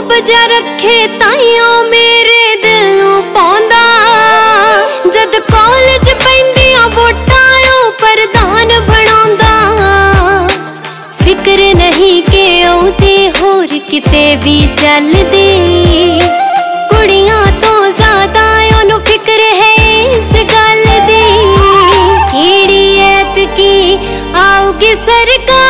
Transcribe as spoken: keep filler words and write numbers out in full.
जा रखे ताइयों मेरे दिल नूं पाउंदा। जद कॉलेज पैंदियां वोटां ओ प्रधान बनाउंदा। फिक्र नहीं कि औंदे होर किते भी चलदे। कुड़ियां तो ज्यादा ओनू फिक्र है इस गल दी। केड़ी ऐतकी आऊगी सरकार